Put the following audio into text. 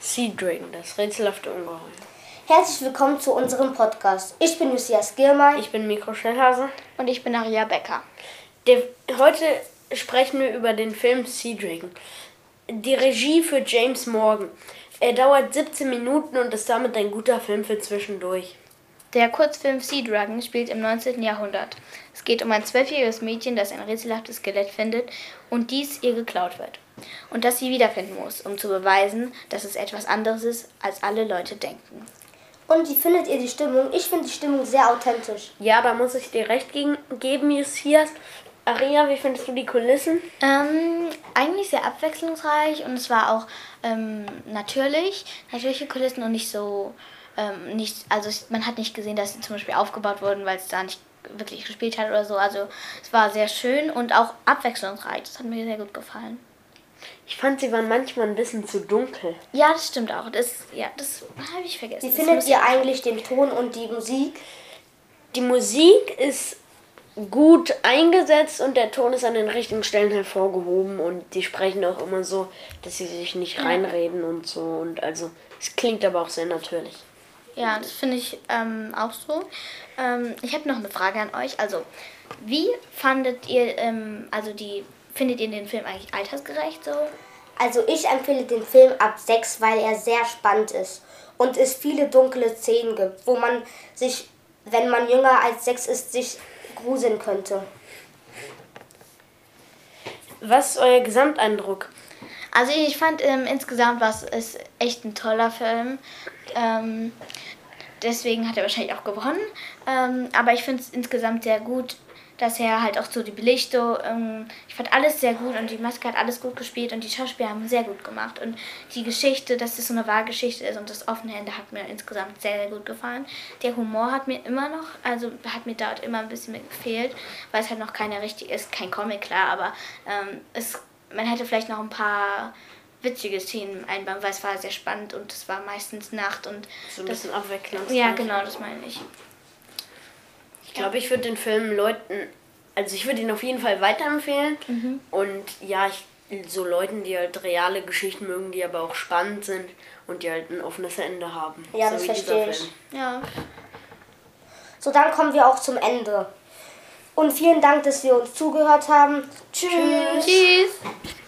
Sea Dragon, das rätselhafte Ungeheuer. Herzlich willkommen zu unserem Podcast. Ich bin Lucias Giermann. Ich bin Mikro Schnellhase. Und ich bin Aria Becker. Heute sprechen wir über den Film Sea Dragon. Die Regie für James Morgan. Er dauert 17 Minuten und ist damit ein guter Film für zwischendurch. Der Kurzfilm Sea Dragon spielt im 19. Jahrhundert. Es geht um ein 12-jähriges Mädchen, das ein rätselhaftes Skelett findet und dies ihr geklaut wird. Und das sie wiederfinden muss, um zu beweisen, dass es etwas anderes ist, als alle Leute denken. Und wie findet ihr die Stimmung? Ich finde die Stimmung sehr authentisch. Ja, da muss ich dir recht geben, Lucias. Aria, wie findest du die Kulissen? Eigentlich sehr abwechslungsreich und es war auch natürliche Kulissen und nicht so, man hat nicht gesehen, dass sie zum Beispiel aufgebaut wurden, weil es da nicht wirklich gespielt hat oder so. Also es war sehr schön und auch abwechslungsreich. Das hat mir sehr gut gefallen. Ich fand, sie waren manchmal ein bisschen zu dunkel. Ja, das stimmt auch. Das habe ich vergessen. Wie findet ihr eigentlich den Ton und die Musik? Die Musik ist gut eingesetzt und der Ton ist an den richtigen Stellen hervorgehoben und die sprechen auch immer so, dass sie sich nicht reinreden und so. Und also, es klingt aber auch sehr natürlich. Ja, das finde ich auch so. Ich habe noch eine Frage an euch. Also, wie fandet ihr, findet ihr den Film eigentlich altersgerecht so? Also ich empfehle den Film ab 6, weil er sehr spannend ist und es viele dunkle Szenen gibt, wo man sich, wenn man jünger als 6 ist, sich gruseln könnte. Was ist euer Gesamteindruck? Also ich fand insgesamt es echt ein toller Film. Deswegen hat er wahrscheinlich auch gewonnen. Aber ich finde es insgesamt sehr gut, dass er halt auch so die Belichtung, ich fand alles sehr gut und die Maske hat alles gut gespielt und die Schauspieler haben sehr gut gemacht. Und die Geschichte, dass es so eine wahre Geschichte ist und das offene Ende hat mir insgesamt sehr, sehr gut gefallen. Der Humor hat mir dort immer ein bisschen gefehlt, weil es halt noch kein Comic, klar, aber man hätte vielleicht noch ein paar witzige Szenen einbauen, weil es war sehr spannend und es war meistens Nacht und so ein bisschen abwechselnd. Ja, genau, das meine ich. Ich glaube, ich würde den Film ich würde ihn auf jeden Fall weiterempfehlen. Und ja, so Leuten, die halt reale Geschichten mögen, die aber auch spannend sind und die halt ein offenes Ende haben. Ja, so das wie verstehe dieser ich. Film. Ja. So, dann kommen wir auch zum Ende. Und vielen Dank, dass wir uns zugehört haben. Tschüss. Tschüss.